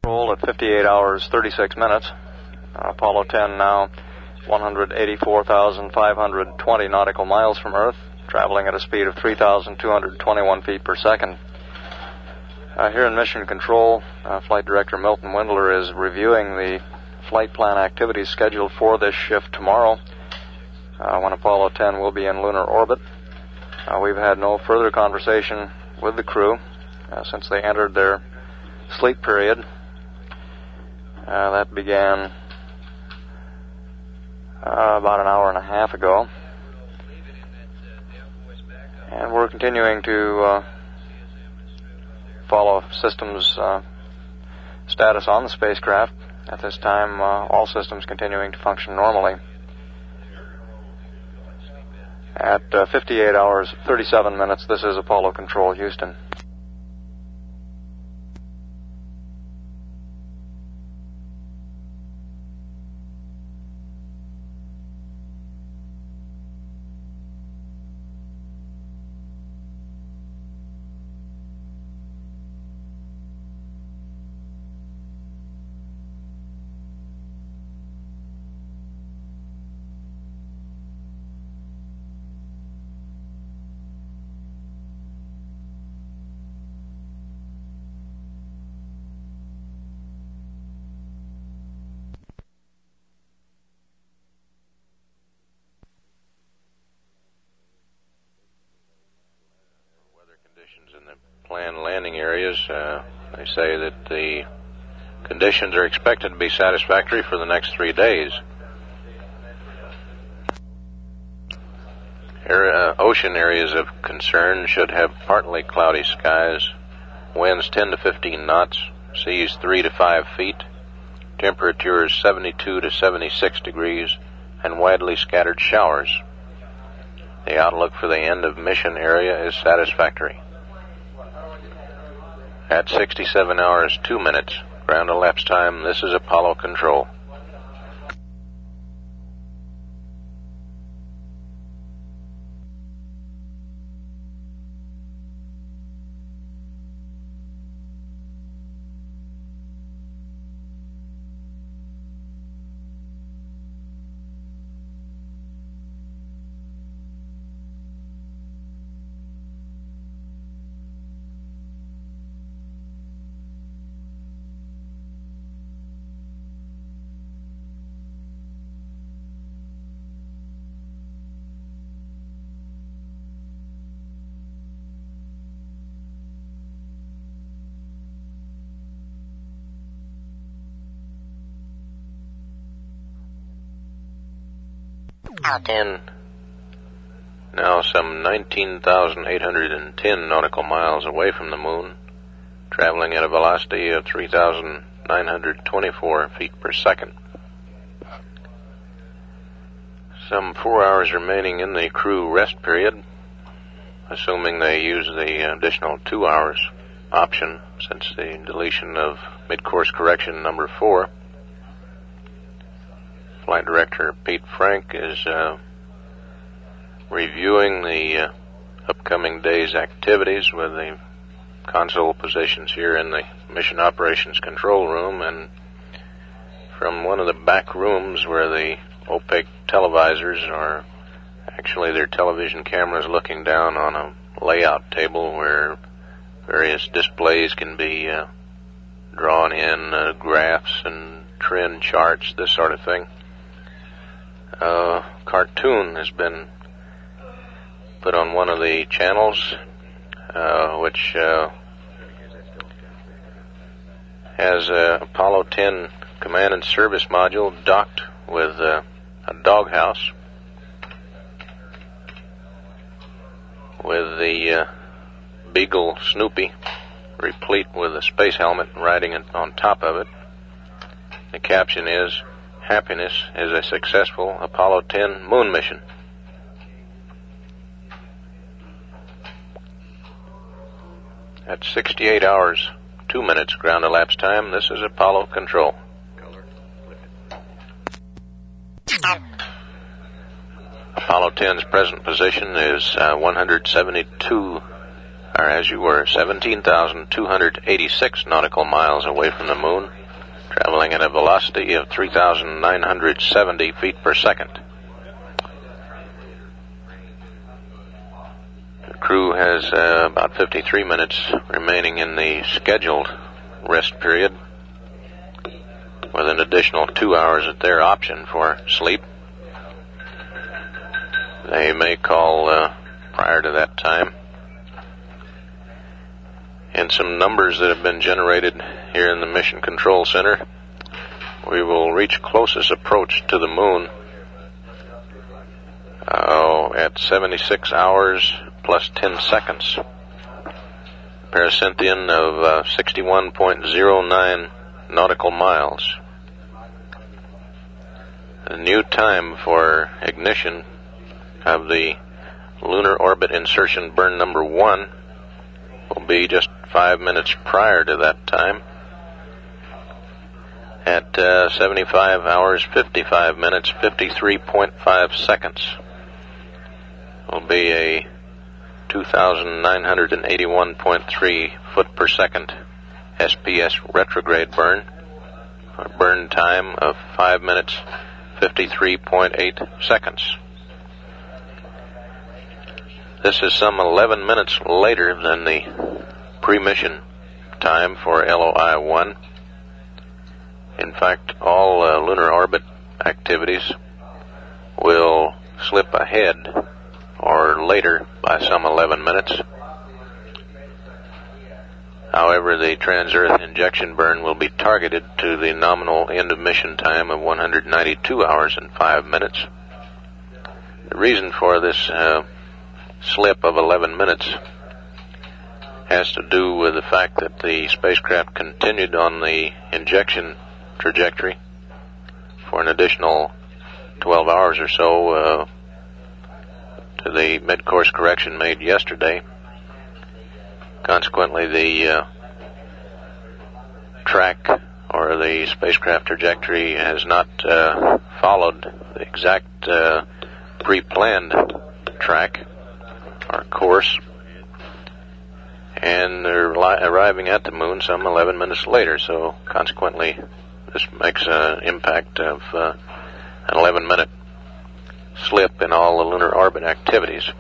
control at 58 hours 36 minutes. Apollo 10 now 184,520 nautical miles from Earth, traveling at a speed of 3,221 feet per second. Here in Mission Control, Flight Director Milton Windler is reviewing the flight plan activities scheduled for this shift tomorrow, when Apollo 10 will be in lunar orbit. We've had no further conversation with the crew since they entered their sleep period. That began about an hour and a half ago. And we're continuing to follow systems status on the spacecraft. At this time, all systems continuing to function normally. At 58 hours 37 minutes, this is Apollo Control, Houston. In the planned landing areas, they say that the conditions are expected to be satisfactory for the next 3 days. Ocean areas of concern should have partly cloudy skies, winds 10 to 15 knots, seas 3 to 5 feet, temperatures 72 to 76 degrees, and widely scattered showers. The outlook for the end of mission area is satisfactory. At 67 hours 2 minutes, ground elapsed time, this is Apollo Control. And now some 19,810 nautical miles away from the moon, traveling at a velocity of 3,924 feet per second. Some 4 hours remaining in the crew rest period, assuming they use the additional 2 hours option since the deletion of mid-course correction number 4. Flight Director Pete Frank is reviewing the upcoming day's activities with the console positions here in the Mission Operations Control Room, and from one of the back rooms where the opaque televisors are actually their television cameras looking down on a layout table where various displays can be drawn in, graphs and trend charts, this sort of thing. Cartoon has been put on one of the channels, which has a Apollo 10 command and service module docked with a doghouse with the Beagle Snoopy replete with a space helmet riding on top of it. The caption is, "Happiness is a successful Apollo 10 moon mission." At 68 hours 2 minutes ground elapsed time, this is Apollo Control. Apollo 10's present position is or as you were, 17,286 nautical miles away from the moon, traveling at a velocity of 3,970 feet per second. The crew has about 53 minutes remaining in the scheduled rest period, with an additional 2 hours at their option for sleep. They may call prior to that time. And some numbers that have been generated here in the Mission Control Center, we will reach closest approach to the moon at 76 hours plus 10 seconds. Paracynthian of 61.09 nautical miles. The new time for ignition of the lunar orbit insertion burn number 1 will be just 5 minutes prior to that time at 75 hours 55 minutes 53.5 seconds. Will be a 2,981.3 foot per second SPS retrograde burn, a burn time of 5 minutes 53.8 seconds. This is some 11 minutes later than the pre-mission time for LOI-1. In fact, all lunar orbit activities will slip ahead or later by some 11 minutes. However, the trans-Earth injection burn will be targeted to the nominal end of mission time of 192 hours and 5 minutes. The reason for this slip of 11 minutes has to do with the fact that the spacecraft continued on the injection trajectory for an additional 12 hours or so to the mid-course correction made yesterday. Consequently, the track or the spacecraft trajectory has not followed the exact pre-planned track or course, and they're arriving at the moon some 11 minutes later, so consequently this makes an impact of an 11-minute slip in all the lunar orbit activities.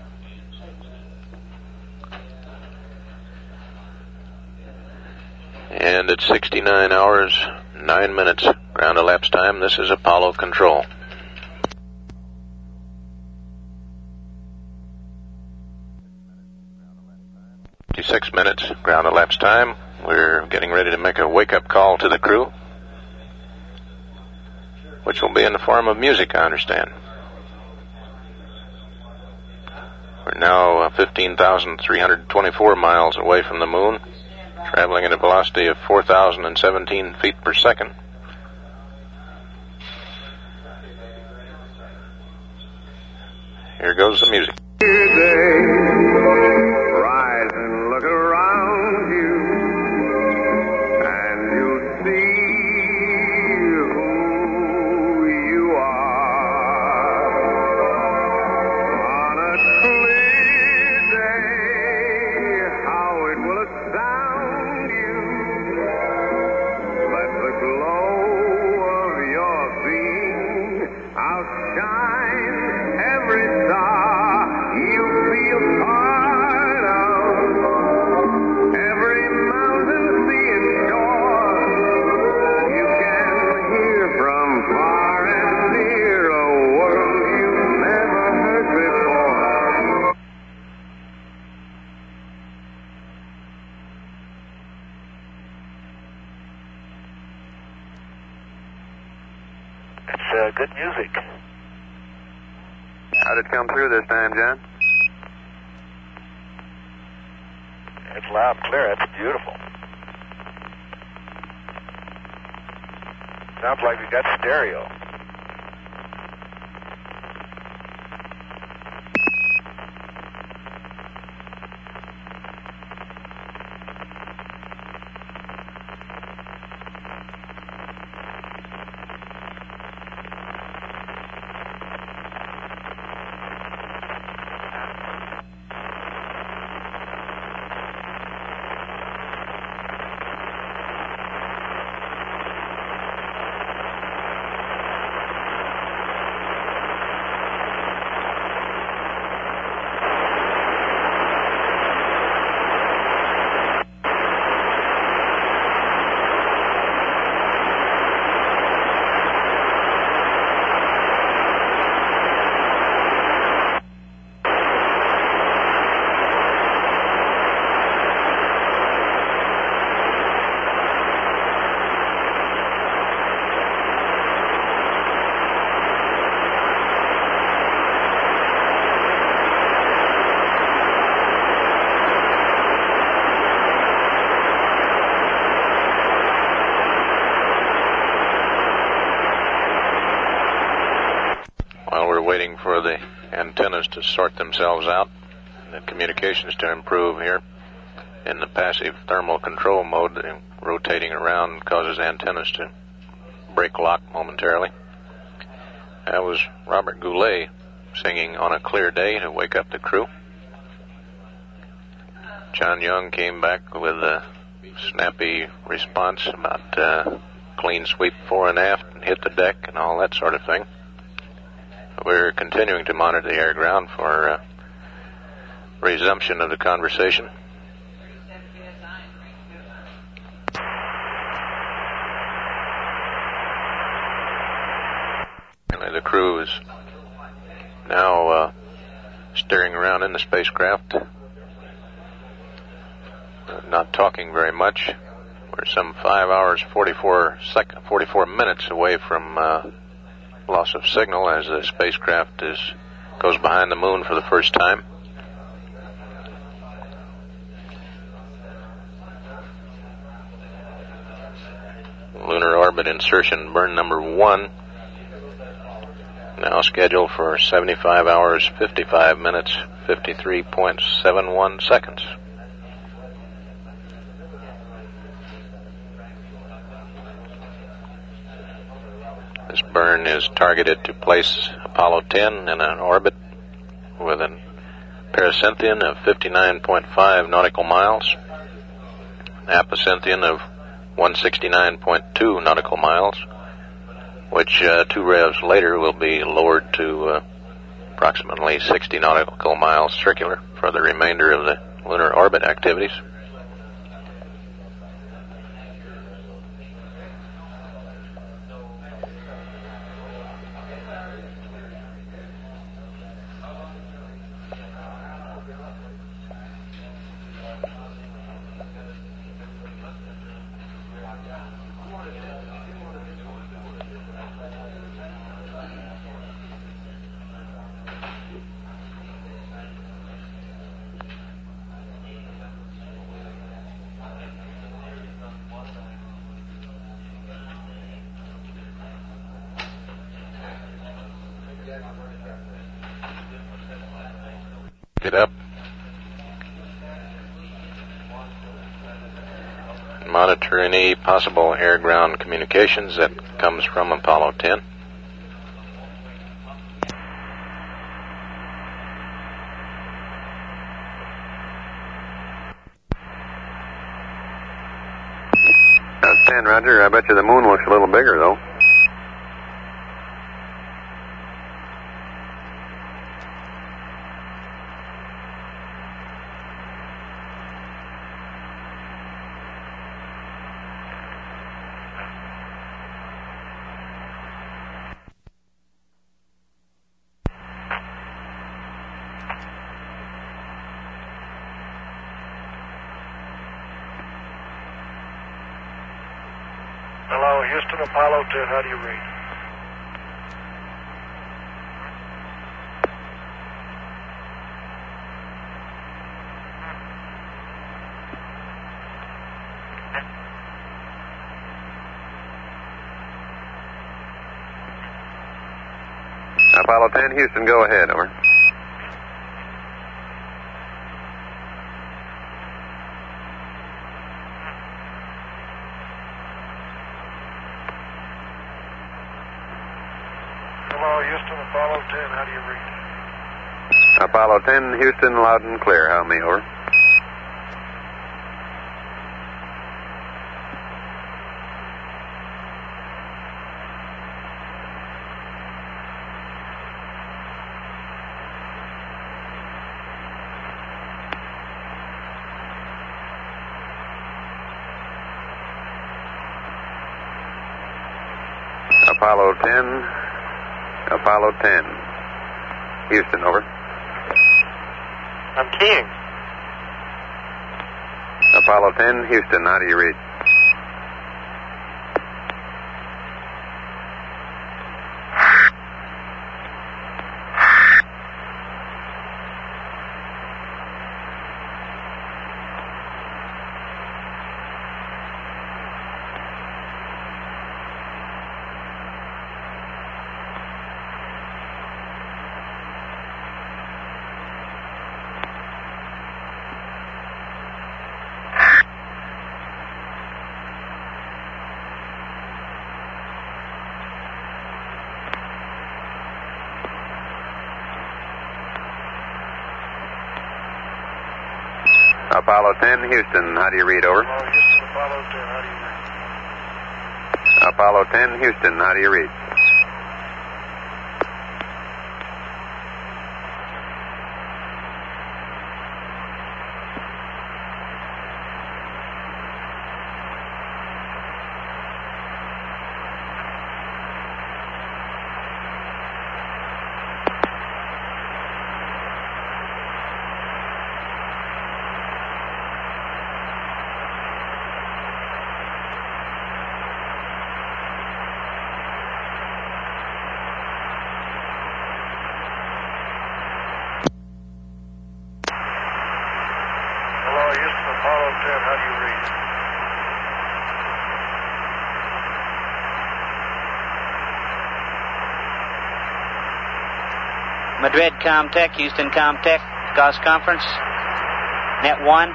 And at 69 hours, 9 minutes ground elapsed time, this is Apollo Control. 56 minutes ground elapsed time. We're getting ready to make a wake-up call to the crew, which will be in the form of music, I understand. We're now 15,324 miles away from the moon, traveling at a velocity of 4,017 feet per second. Here goes the music. Rise and look around you, and you'll see who you are. On a clear day, how it will astound you. Let the glow of your being outshine every star you feel part of. Every mountain, sea, and shore you can hear from far and near, a world you've never heard before. It's good music. How did it come through this time, John? It's loud and clear. It's beautiful. Sounds like we got stereo. waiting for the antennas to sort themselves out, the communications to improve here. In the passive thermal control mode, the rotating around causes antennas to break lock momentarily. That was Robert Goulet singing On a Clear Day to wake up the crew. John Young came back with a snappy response about clean sweep fore and aft and hit the deck and all that sort of thing. We're continuing to monitor the air ground for resumption of the conversation. The crew is now steering around in the spacecraft, not talking very much. We're some 5 hours, 44 minutes away from loss of signal as the spacecraft goes behind the moon for the first time. Lunar orbit insertion burn number 1. Now scheduled for 75 hours, 55 minutes, 53.71 seconds. This burn is targeted to place Apollo 10 in an orbit with a pericynthion of 59.5 nautical miles, apocynthion of 169.2 nautical miles, which 2 revs later will be lowered to approximately 60 nautical miles circular for the remainder of the lunar orbit activities. Get up. Monitor any possible air-ground communications that comes from Apollo 10. That's 10, Roger. I bet you the moon looks a little bigger, though. Hello, Houston, Apollo 10, how do you read? Apollo 10, Houston, go ahead, over. Hello, Houston, Apollo 10, how do you read? Apollo 10, Houston, loud and clear. How me, over. Apollo 10, Apollo 10. Houston, over. I'm keying. Apollo 10, Houston, how do you read? Apollo 10, Houston, how do you read, over? Hello, Houston, Apollo 10, how do you read? Apollo 10, Houston, how do you read? Hello, Houston, Apollo 10, how do you read? Madrid, Comtech, Houston, Comtech, Gauss Conference, Net 1.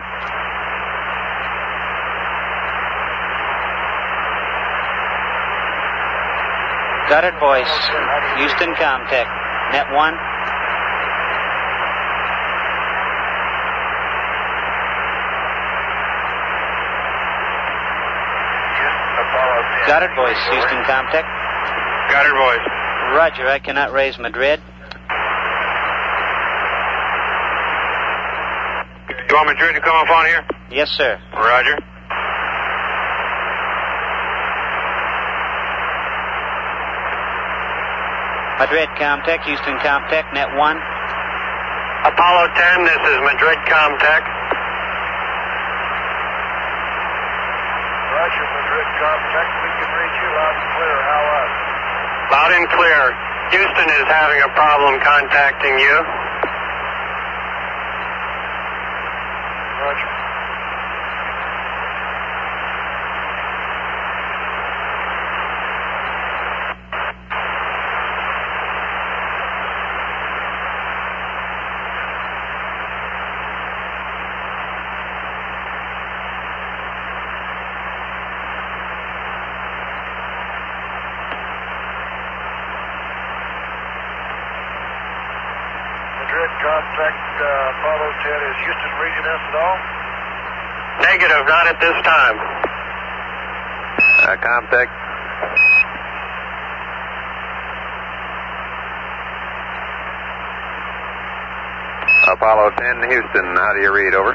Goddard voice, Houston, Comtech, Net 1. Goddard voice, Houston, Comtech. Goddard voice. Roger, I cannot raise Madrid. You want Madrid to come up on here? Yes, sir. Roger. Madrid, Comtech, Houston, Comtech, Net 1. Apollo 10, this is Madrid, Comtech. Roger, Madrid, Comtech, we can read you loud and clear. How us? Loud and clear. Houston is having a problem contacting you. Roger. Madrid, Comtech, Apollo 10, is Houston reading us at all? Negative, not at this time. Comtech. Apollo 10, Houston, how do you read, over?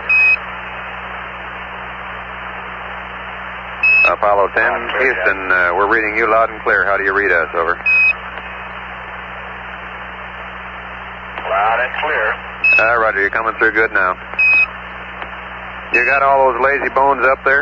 Apollo 10, Houston, we're reading you loud and clear. How do you read us, over? Loud and clear. Roger, you're coming through good now. You got all those lazy bones up there?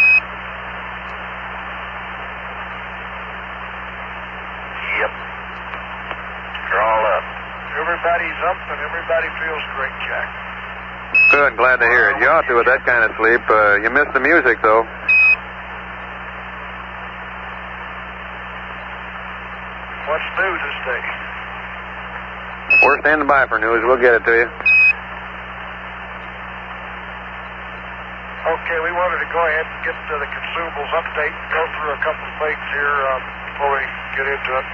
Yep. They're all up. Everybody's up and everybody feels great, Jack. Good, glad to hear it. You ought to with that kind of sleep. You missed the music, though. What's new this day? We're standing by for news. We'll get it to you. Okay, we wanted to go ahead and get to the consumables update and go through a couple of things here before we get into it.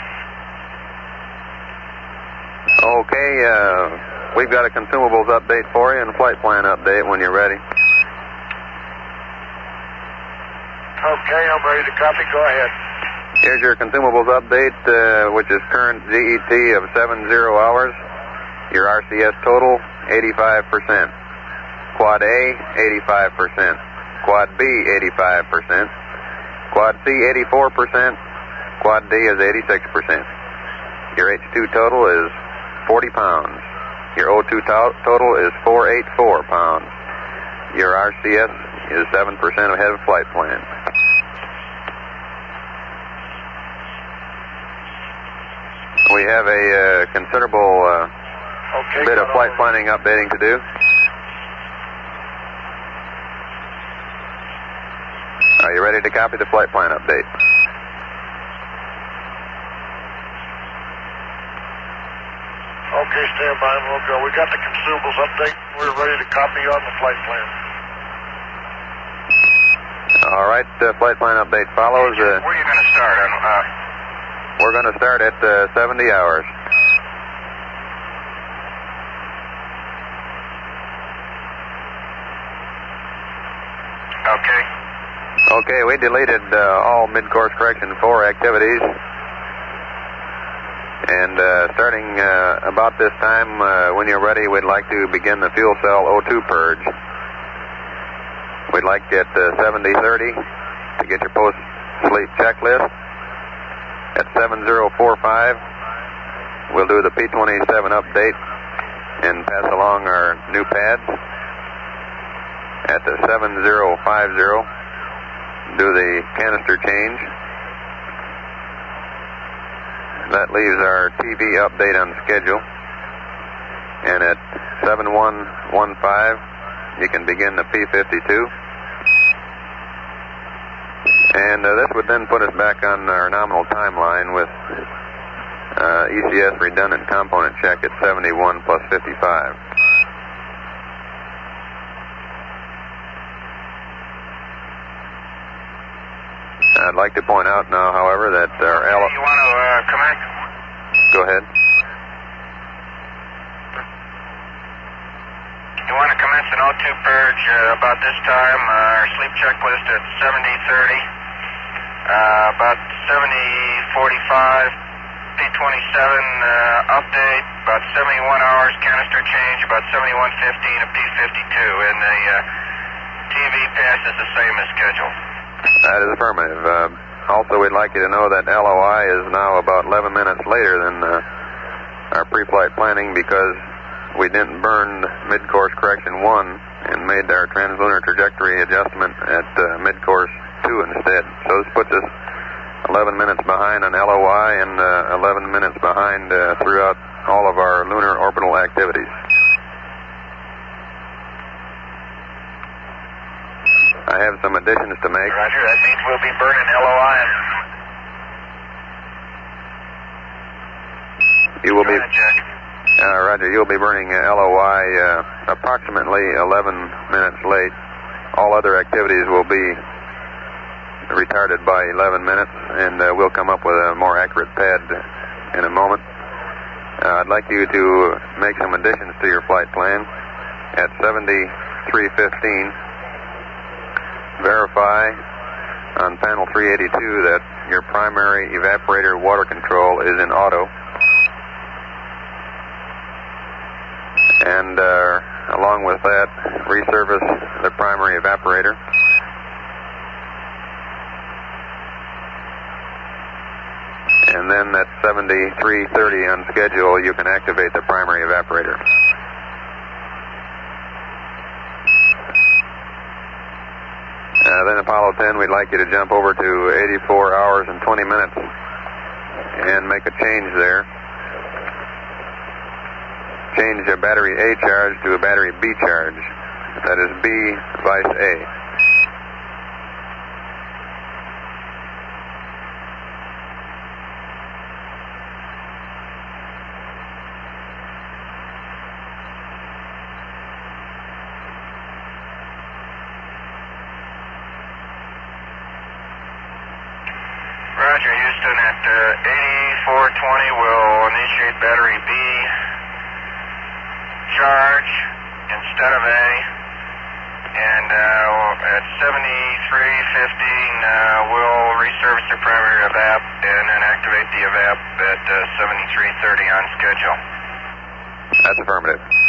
Okay, we've got a consumables update for you and a flight plan update when you're ready. Okay, I'm ready to copy. Go ahead. Here's your consumables update, which is current GET of 70 hours. Your RCS total, 85%. Quad A, 85%. Quad B, 85%. Quad C, 84%. Quad D is 86%. Your H2 total is 40 pounds. Your O2 total is 484 pounds. Your RCS is 7% ahead of flight plan. We have a considerable bit of flight planning updating to do. Are you ready to copy the flight plan update? Okay, stand by and we'll go. We got the consumables update. We're ready to copy on the flight plan. All right, flight plan update follows. Where are you going to start? We're going to start at 70 hours. Okay. Okay, we deleted all mid-course correction 4 activities. And starting about this time, when you're ready, we'd like to begin the fuel cell O2 purge. We'd like at 70:30 to get your post-sleep checklist. At 70:45, we'll do the P27 update and pass along our new pads. At the 70:50, do the canister change. That leaves our TV update on schedule. And at 7115, you can begin the P52. And this would then put us back on our nominal timeline with ECS redundant component check at 71 plus 55. I'd like to point out now, however, that our You want to commence? Go ahead. You want to commence an O2 purge about this time. Our sleep checklist at 70:30. About 70:45, P27 update. About 71 hours canister change. About 71:15 a P52. And the TV pass is the same as scheduled. That is affirmative. Also, we'd like you to know that LOI is now about 11 minutes later than our pre-flight planning because we didn't burn mid-course correction 1 and made our translunar trajectory adjustment at mid-course 2 instead. So this puts us 11 minutes behind on LOI and 11 minutes behind throughout all of our lunar orbital activities. I have some additions to make. Roger, that means we'll be burning LOI. You will Go be, ahead, Jack. Roger, you'll be burning LOI approximately 11 minutes late. All other activities will be retarded by 11 minutes, and we'll come up with a more accurate pad in a moment. I'd like you to make some additions to your flight plan. At 73:15, verify on panel 382 that your primary evaporator water control is in auto. And along with that, resurface the primary evaporator. And then at 73:30 on schedule, you can activate the primary evaporator. Then Apollo 10, we'd like you to jump over to 84 hours and 20 minutes and make a change there. Change a battery A charge to a battery B charge. That is B vice A. Roger, Houston, at 8420, we'll initiate battery B charge instead of A. And at 73:15, we'll resurface the primary evap and then activate the evap at 73:30 on schedule. That's affirmative.